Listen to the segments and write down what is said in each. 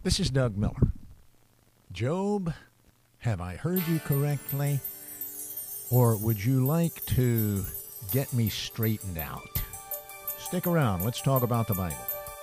This is Doug Miller. Job, have I heard you correctly? Or would you like to get me straightened out? Stick around. Let's talk about the Bible.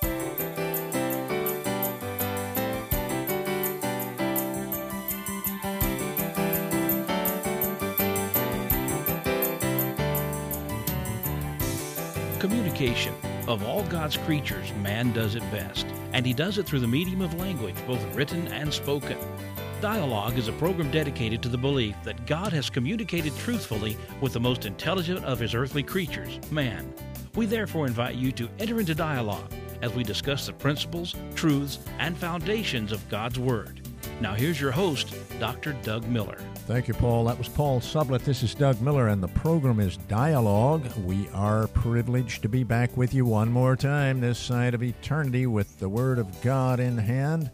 Communication. Of all God's creatures, man does it best, and he does it through the medium of language, both written and spoken. Dialogue is a program dedicated to the belief that God has communicated truthfully with the most intelligent of his earthly creatures, man. We therefore invite you to enter into dialogue as we discuss the principles, truths, and foundations of God's Word. Now here's your host, Dr. Doug Miller. Thank you, Paul. That was Paul Sublett. This is Doug Miller, and the program is Dialogue. We are privileged to be back with you one more time this side of eternity with the Word of God in hand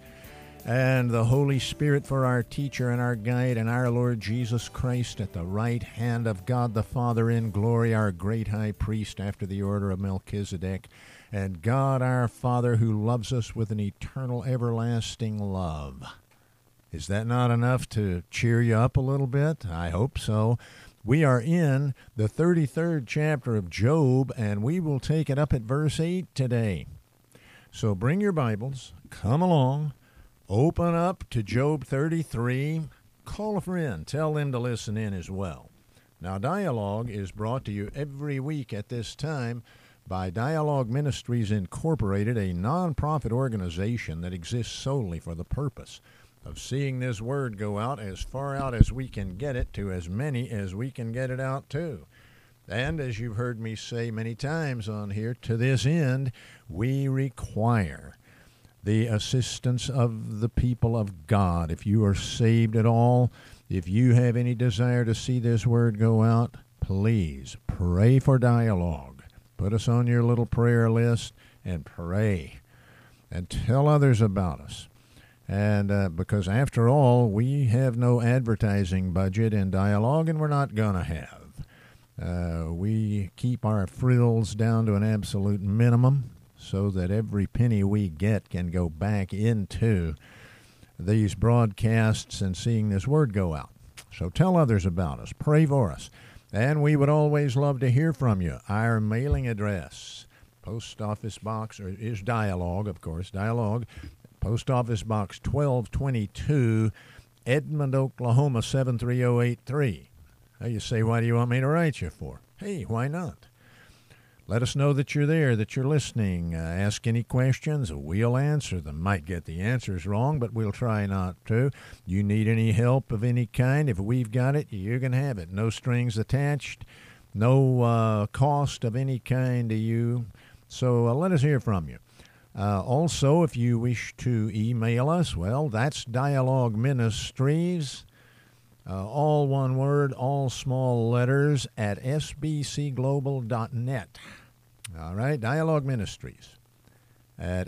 and the Holy Spirit for our teacher and our guide, and our Lord Jesus Christ at the right hand of God the Father in glory, our great high priest after the order of Melchizedek, and God our Father who loves us with an eternal, everlasting love. Is that not enough to cheer you up a little bit? I hope so. We are in the 33rd chapter of Job, and we will take it up at verse 8 today. So bring your Bibles, come along, open up to Job 33, call a friend, tell them to listen in as well. Now, Dialogue is brought to you every week at this time by Dialogue Ministries Incorporated, a nonprofit organization that exists solely for the purpose of seeing this word go out as far out as we can get it to as many as we can get it out to. And as you've heard me say many times on here, to this end, we require the assistance of the people of God. If you are saved at all, if you have any desire to see this word go out, please pray for Dialogue. Put us on your little prayer list and pray. And tell others about us. And because, after all, we have no advertising budget in Dialogue, and we're not going to have. We keep our frills down to an absolute minimum so that every penny we get can go back into these broadcasts and seeing this word go out. So tell others about us. Pray for us. And we would always love to hear from you. Our mailing address, Post Office Box, is Dialogue, of course, Dialogue, Post Office Box 1222, Edmond, Oklahoma 73083. Now you say, why do you want me to write you for? Hey, why not? Let us know that you're there, that you're listening. Ask any questions. We'll answer them. Might get the answers wrong, but we'll try not to. You need any help of any kind, if we've got it, you're going to have it. No strings attached, no cost of any kind to you. So let us hear from you. Also, if you wish to email us, well, that's Dialogue Ministries, all one word, all small letters, at sbcglobal.net. All right, Dialogue Ministries at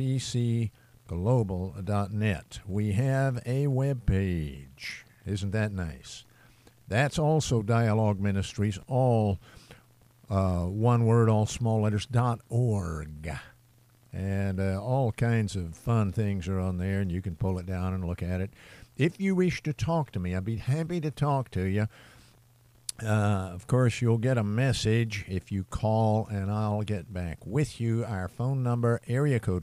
sbcglobal.net. We have a web page. Isn't that nice? That's also Dialogue Ministries, all one word, all small letters, .org. And all kinds of fun things are on there, and you can pull it down and look at it. If you wish to talk to me, I'd be happy to talk to you. Of course, you'll get a message if you call, and I'll get back with you. Our phone number, area code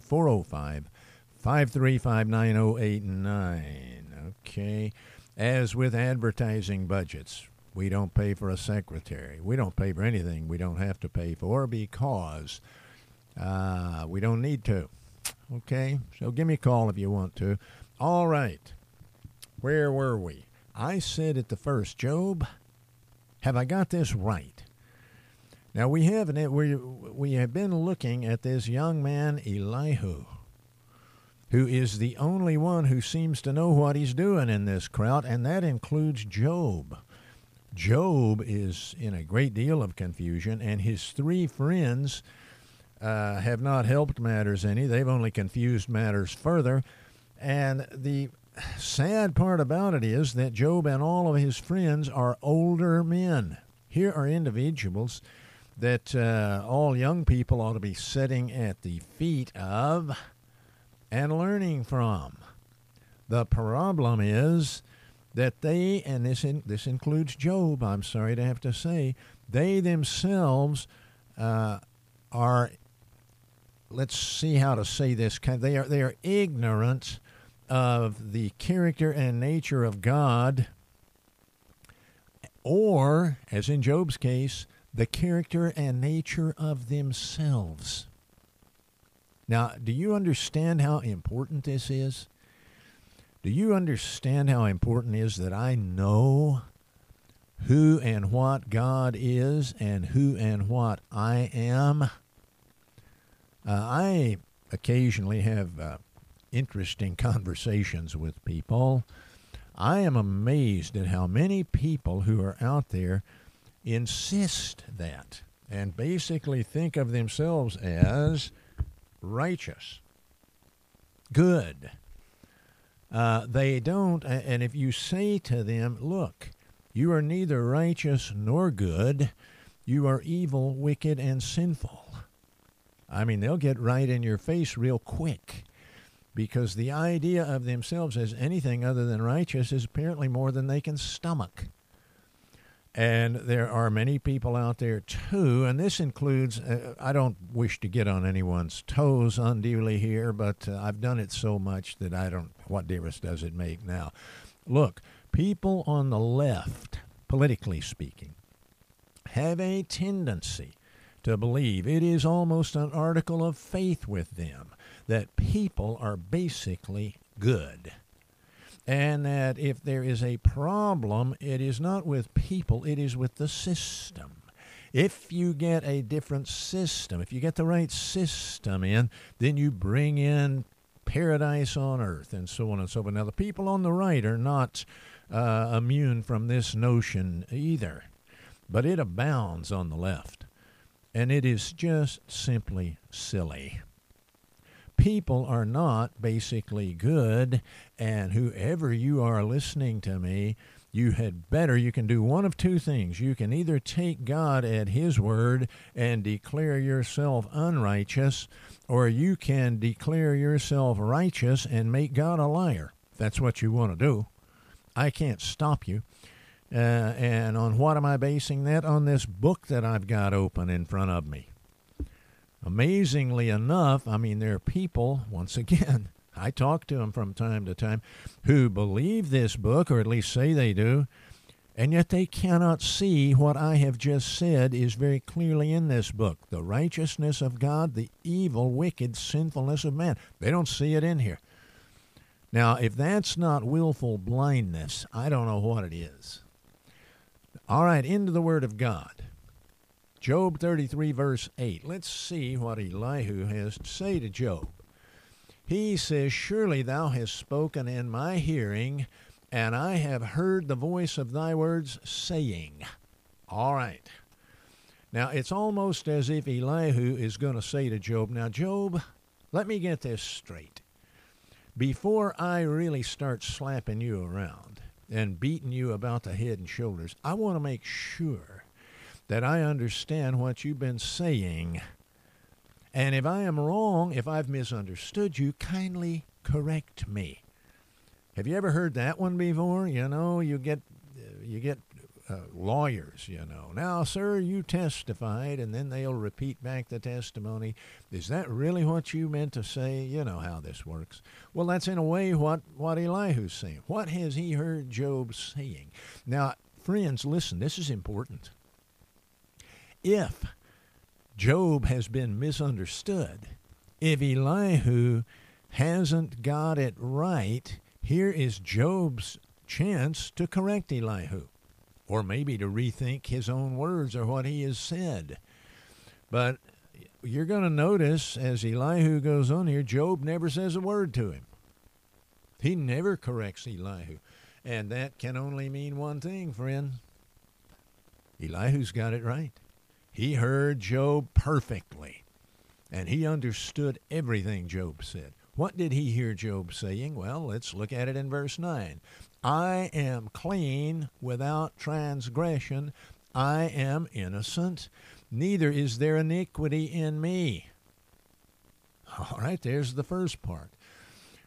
405-535-9089. Okay. As with advertising budgets, we don't pay for a secretary. We don't pay for anything we don't have to pay for because we don't need to. Okay? So give me a call if you want to. All right. Where were we? I said at the first, Job, have I got this right? Now, we have been looking at this young man, Elihu, who is the only one who seems to know what he's doing in this crowd, and that includes Job. Job is in a great deal of confusion, and his three friends have not helped matters any. They've only confused matters further. And the sad part about it is that Job and all of his friends are older men. Here are individuals that all young people ought to be sitting at the feet of and learning from. The problem is that they, and this includes Job, I'm sorry to have to say, they themselves are, let's see how to say this, they are ignorant of the character and nature of God, or, as in Job's case, the character and nature of themselves. Now, do you understand how important this is? Do you understand how important it is that I know who and what God is and who and what I am? I occasionally have interesting conversations with people. I am amazed at how many people who are out there insist that and basically think of themselves as righteous, good. They don't, and if you say to them, look, you are neither righteous nor good, you are evil, wicked, and sinful. I mean, they'll get right in your face real quick, because the idea of themselves as anything other than righteous is apparently more than they can stomach. And there are many people out there, too, and this includes, I don't wish to get on anyone's toes unduly here, but I've done it so much that what difference does it make now? Look, people on the left, politically speaking, have a tendency to believe it is almost an article of faith with them that people are basically good. And that if there is a problem, it is not with people, it is with the system. If you get a different system, if you get the right system in, then you bring in paradise on earth and so on and so forth. Now, the people on the right are not immune from this notion either, but it abounds on the left, and it is just simply silly. People are not basically good, and whoever you are listening to me, you can do one of two things. You can either take God at His word and declare yourself unrighteous, or you can declare yourself righteous and make God a liar. That's what you want to do. I can't stop you. And on what am I basing that? On this book that I've got open in front of me. Amazingly enough, I mean, there are people, once again, I talk to them from time to time, who believe this book, or at least say they do, and yet they cannot see what I have just said is very clearly in this book. The righteousness of God, the evil, wicked sinfulness of man. They don't see it in here. Now, if that's not willful blindness, I don't know what it is. All right, into the Word of God. Job 33, verse 8. Let's see what Elihu has to say to Job. He says, surely thou hast spoken in my hearing, and I have heard the voice of thy words saying. All right. Now, it's almost as if Elihu is going to say to Job, now, Job, let me get this straight. Before I really start slapping you around and beating you about the head and shoulders, I want to make sure that I understand what you've been saying. And if I am wrong, if I've misunderstood you, kindly correct me. Have you ever heard that one before? You know, you get lawyers, you know. Now, sir, you testified, and then they'll repeat back the testimony. Is that really what you meant to say? You know how this works. Well, that's in a way what Elihu's saying. What has he heard Job saying? Now, friends, listen, this is important. If Job has been misunderstood, if Elihu hasn't got it right, here is Job's chance to correct Elihu, or maybe to rethink his own words or what he has said. But you're going to notice as Elihu goes on here, Job never says a word to him. He never corrects Elihu. And that can only mean one thing, friend. Elihu's got it right. He heard Job perfectly, and he understood everything Job said. What did he hear Job saying? Well, let's look at it in verse 9. I am clean without transgression. I am innocent. Neither is there iniquity in me. All right, there's the first part.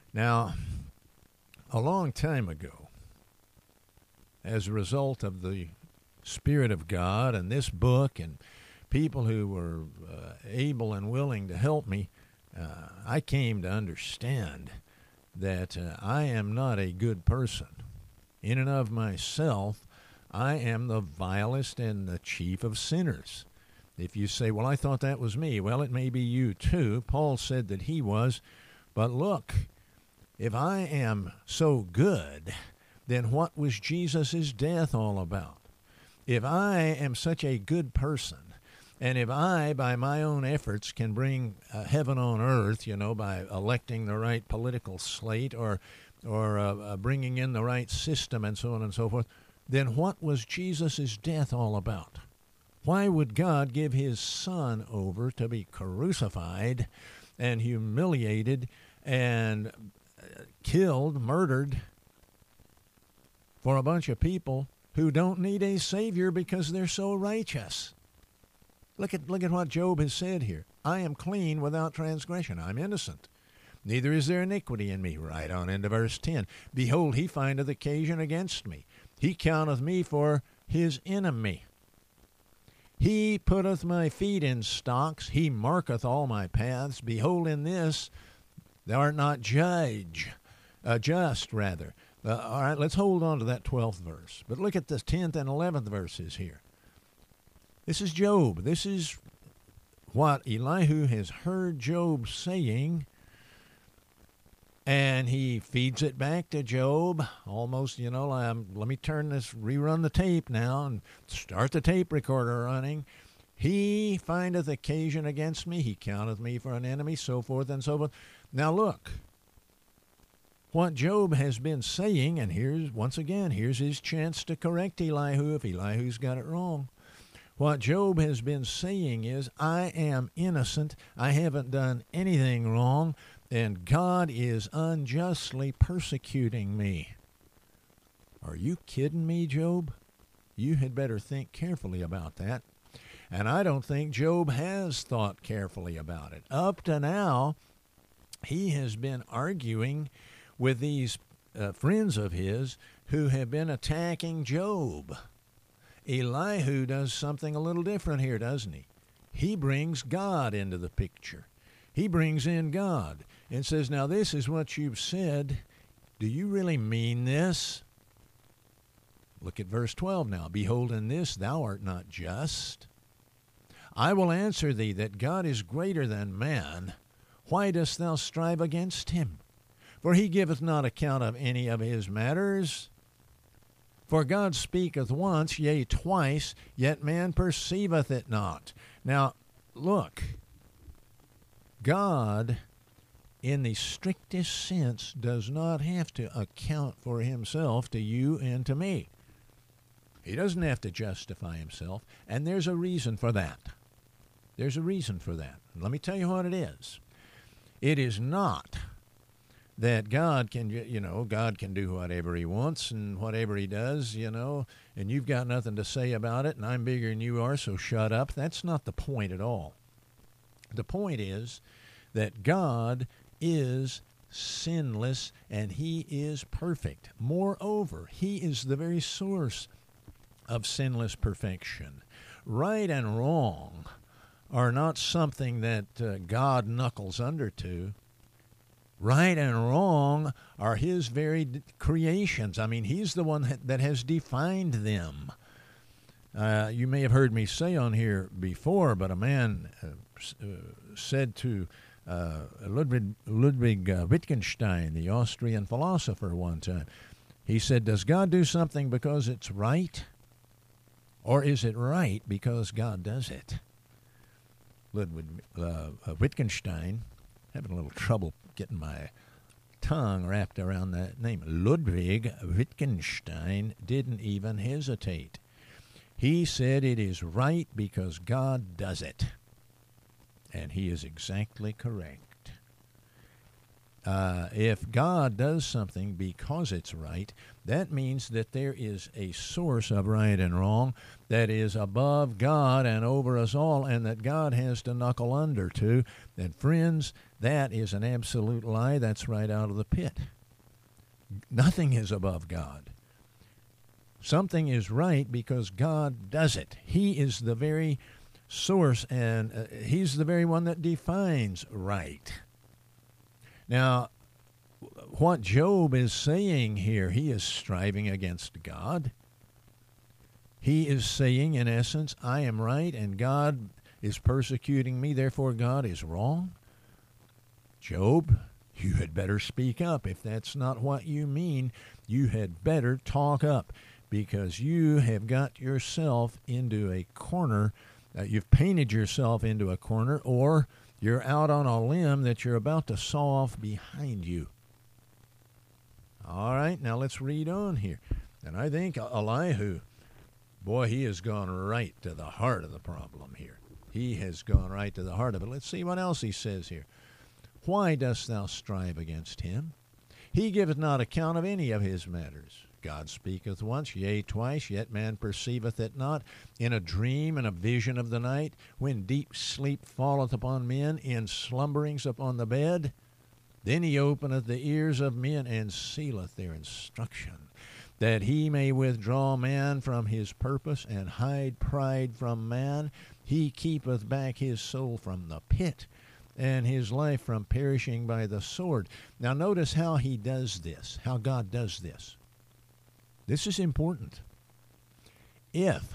Now, a long time ago, as a result of the Spirit of God and this book and people who were able and willing to help me, I came to understand that I am not a good person. In and of myself, I am the vilest and the chief of sinners. If you say, well, I thought that was me, well, it may be you too. Paul said that he was. But look, if I am so good, then what was Jesus' death all about? If I am such a good person, and if I, by my own efforts, can bring heaven on earth, by electing the right political slate or bringing in the right system and so on and so forth, then what was Jesus' death all about? Why would God give his Son over to be crucified and humiliated and killed, murdered for a bunch of people who don't need a Savior because they're so righteous? Look at what Job has said here. I am clean without transgression. I'm innocent. Neither is there iniquity in me. Right on into verse 10. Behold, he findeth occasion against me. He counteth me for his enemy. He putteth my feet in stocks. He marketh all my paths. Behold, in this thou art not just. All right, let's hold on to that 12th verse. But look at the 10th and 11th verses here. This is Job. This is what Elihu has heard Job saying, and he feeds it back to Job, almost, let me rerun the tape now and start the tape recorder running. He findeth occasion against me. He counteth me for an enemy, so forth and so forth. Now look, what Job has been saying, and here's his chance to correct Elihu if Elihu's got it wrong. What Job has been saying is, I am innocent, I haven't done anything wrong, and God is unjustly persecuting me. Are you kidding me, Job? You had better think carefully about that. And I don't think Job has thought carefully about it. Up to now, he has been arguing with these friends of his who have been attacking Job. Elihu does something a little different here, doesn't he? He brings God into the picture. He brings in God and says, now this is what you've said. Do you really mean this? Look at verse 12 now. Behold, in this thou art not just. I will answer thee that God is greater than man. Why dost thou strive against him? For he giveth not account of any of his matters. For God speaketh once, yea, twice, yet man perceiveth it not. Now, look, God, in the strictest sense, does not have to account for himself to you and to me. He doesn't have to justify himself, and there's a reason for that. There's a reason for that. Let me tell you what it is. It is not that God can do whatever he wants and whatever he does, and you've got nothing to say about it, and I'm bigger than you are, so shut up. That's not the point at all. The point is that God is sinless and he is perfect. Moreover, he is the very source of sinless perfection. Right and wrong are not something that God knuckles under to. Right and wrong are his very creations. I mean, he's the one that has defined them. You may have heard me say on here before, but a man said to Ludwig Wittgenstein, the Austrian philosopher, one time, he said, does God do something because it's right? Or is it right because God does it? Ludwig Wittgenstein, having a little trouble getting my tongue wrapped around that name. Ludwig Wittgenstein didn't even hesitate. He said it is right because God does it. And he is exactly correct. If God does something because it's right, that means that there is a source of right and wrong that is above God and over us all, and that God has to knuckle under to. And friends, That is an absolute lie. That's right out of the pit. Nothing is above God. Something is right because God does it. He is the very source, and he's the very one that defines right. Now, what Job is saying here, he is striving against God. He is saying, in essence, I am right and God is persecuting me, therefore God is wrong. Job, you had better speak up. If that's not what you mean, you had better talk up, because you have got yourself into a corner. You've painted yourself into a corner, or you're out on a limb that you're about to saw off behind you. All right, now let's read on here. And I think Elihu, boy, he has gone right to the heart of the problem here. He has gone right to the heart of it. Let's see what else he says here. Why dost thou strive against him? He giveth not account of any of his matters. God speaketh once, yea, twice, yet man perceiveth it not. In a dream and a vision of the night, when deep sleep falleth upon men, in slumberings upon the bed, then he openeth the ears of men and sealeth their instruction, that he may withdraw man from his purpose and hide pride from man. He keepeth back his soul from the pit, and his life from perishing by the sword. Now notice how he does this, how God does this. This is important. If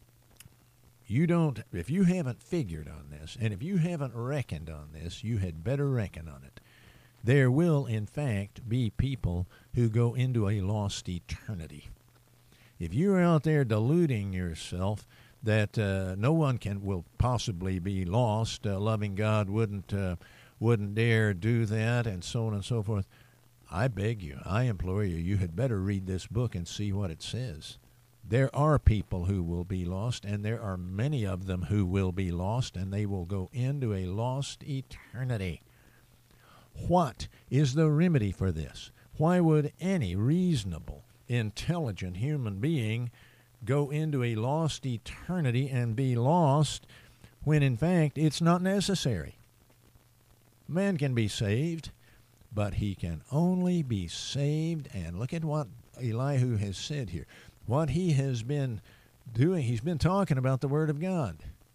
you haven't figured on this, and if you haven't reckoned on this, you had better reckon on it. There will, in fact, be people who go into a lost eternity. If you're out there deluding yourself that no one will possibly be lost, loving God wouldn't dare do that, and so on and so forth, I beg you, I implore you, you had better read this book and see what it says. There are people who will be lost, and there are many of them who will be lost, and they will go into a lost eternity. What is the remedy for this? Why would any reasonable, intelligent human being go into a lost eternity and be lost when, in fact, it's not necessary? Man can be saved, but he can only be saved, and look at what Elihu has said here. What he has been doing, he's been talking about the Word of God.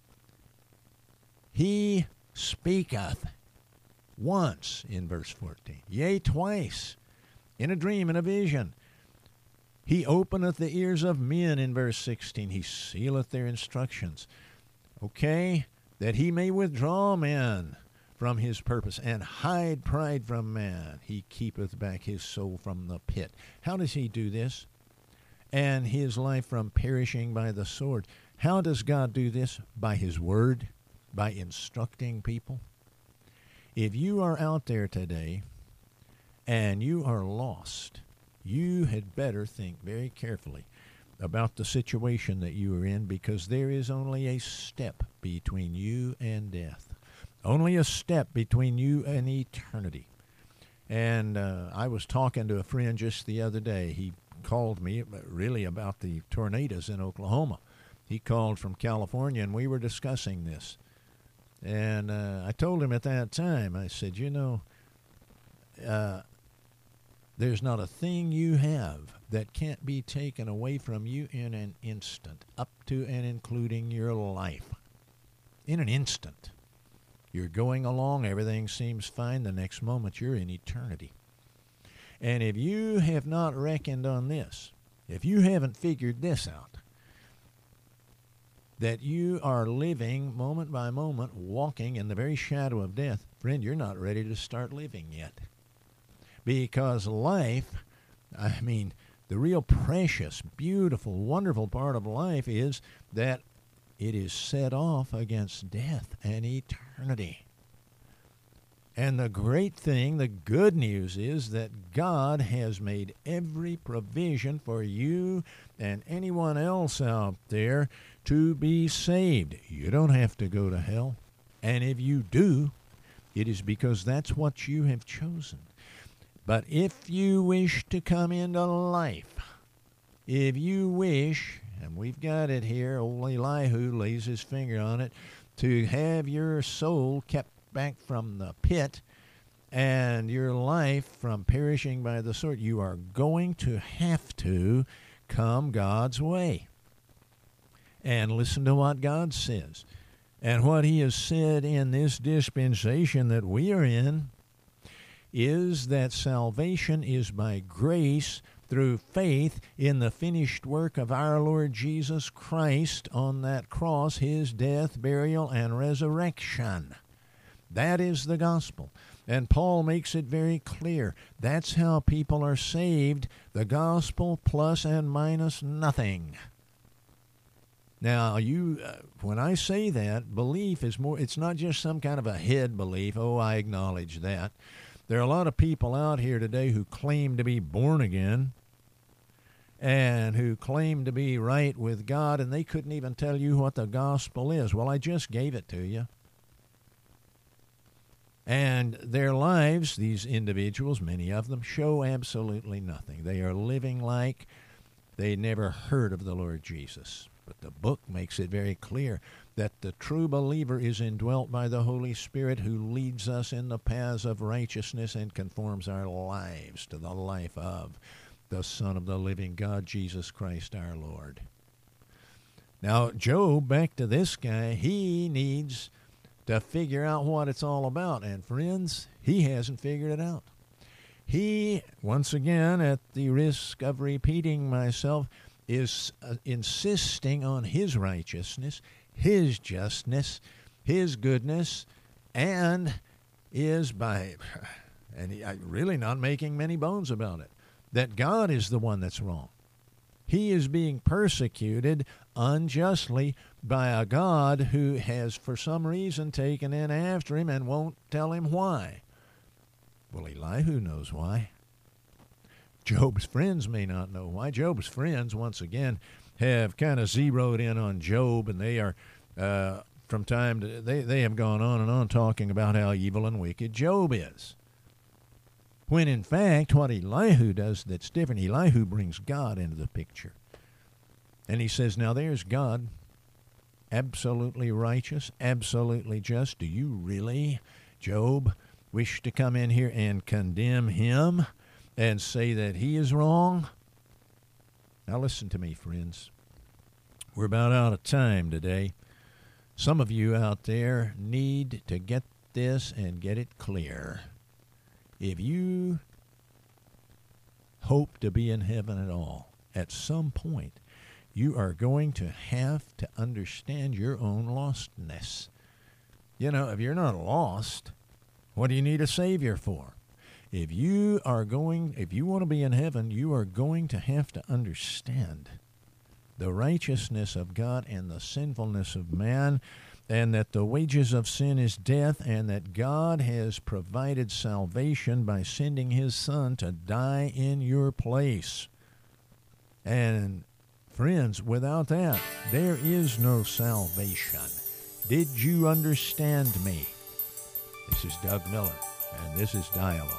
He speaketh once in verse 14, yea, twice, in a dream and a vision. He openeth the ears of men in verse 16. He sealeth their instructions. Okay? That he may withdraw man from his purpose and hide pride from man. He keepeth back his soul from the pit. How does he do this? And his life from perishing by the sword. How does God do this? By his word, by instructing people. If you are out there today and you are lost, you had better think very carefully about the situation that you are in, because there is only a step between you and death. Only a step between you and eternity. And I was talking to a friend just the other day. He called me really about the tornadoes in Oklahoma. He called from California, and we were discussing this. And I told him at that time, I said, there's not a thing you have that can't be taken away from you in an instant, up to and including your life. In an instant. You're going along, everything seems fine. The next moment, you're in eternity. And if you have not reckoned on this, if you haven't figured this out, that you are living moment by moment, walking in the very shadow of death, friend, you're not ready to start living yet. Because life, the real precious, beautiful, wonderful part of life is that it is set off against death and eternity. And the great thing, the good news is that God has made every provision for you and anyone else out there to be saved. You don't have to go to hell. And if you do, it is because that's what you have chosen. But if you wish to come into life, if you wish, and we've got it here, old Elihu lays his finger on it, to have your soul kept back from the pit and your life from perishing by the sword. You are going to have to come God's way and listen to what God says. And what he has said in this dispensation that we are in is that salvation is by grace through faith in the finished work of our Lord Jesus Christ on that cross, his death, burial, and resurrection. That is the gospel. And Paul makes it very clear. That's how people are saved, the gospel plus and minus nothing. Now, when I say that, belief is more, it's not just some kind of a head belief. Oh, I acknowledge that. There are a lot of people out here today who claim to be born again and who claim to be right with God, and they couldn't even tell you what the gospel is. Well, I just gave it to you. And their lives, these individuals, many of them, show absolutely nothing. They are living like they never heard of the Lord Jesus. But the book makes it very clear that the true believer is indwelt by the Holy Spirit, who leads us in the paths of righteousness and conforms our lives to the life of the Son of the living God, Jesus Christ our Lord. Now, Job, back to this guy, he needs to figure out what it's all about. And friends, he hasn't figured it out. He, once again, at the risk of repeating myself, is insisting on his righteousness, his justness, his goodness, and is really not making many bones about it, that God is the one that's wrong. He is being persecuted unjustly by a God who has, for some reason, taken in after him and won't tell him why. Well, Elihu knows why. Job's friends may not know why. Job's friends, once again, have kind of zeroed in on Job, and they are, from time to they have gone on and on talking about how evil and wicked Job is. When in fact, what Elihu does that's different, Elihu brings God into the picture. And he says, now there's God, absolutely righteous, absolutely just. Do you really, Job, wish to come in here and condemn him and say that he is wrong? Now listen to me, friends. We're about out of time today. Some of you out there need to get this and get it clear. If you hope to be in heaven at all, at some point, you are going to have to understand your own lostness. You know, if you're not lost, what do you need a Savior for? If you want to be in heaven, you are going to have to understand the righteousness of God and the sinfulness of man, and that the wages of sin is death, and that God has provided salvation by sending his Son to die in your place. And friends, without that, there is no salvation. Did you understand me? This is Doug Miller, and this is Dialogue.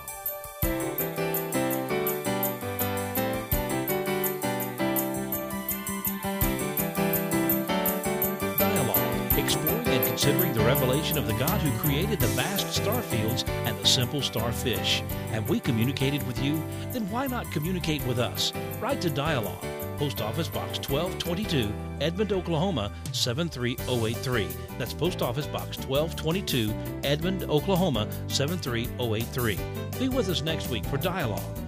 Exploring and considering the revelation of the God who created the vast star fields and the simple starfish. Have we communicated with you? Then why not communicate with us? Write to Dialogue, Post Office Box 1222, Edmond, Oklahoma 73083. That's Post Office Box 1222, Edmond, Oklahoma 73083. Be with us next week for Dialogue.